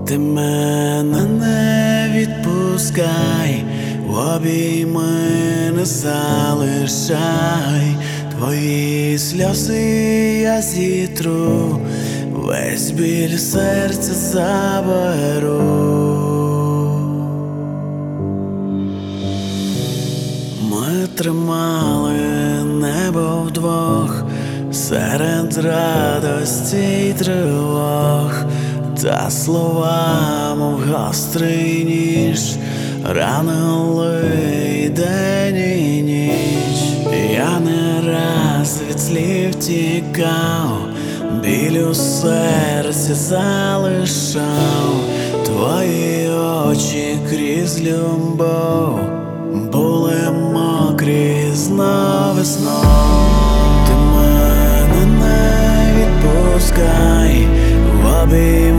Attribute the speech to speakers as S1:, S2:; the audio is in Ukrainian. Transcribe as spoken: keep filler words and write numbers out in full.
S1: Ти мене не відпускай, в обійми не залишай. Твої сльози я зітру, весь біль серця заберу. Ми тримали небо вдвох серед радості й тривог, та слова, мов гострий ніж, ранили і день і ніч. Я не раз від слів тікав, біль у серці залишав. Твої очі крізь любов були мокрі знов і знов. Ти мене не відпускай, в обійми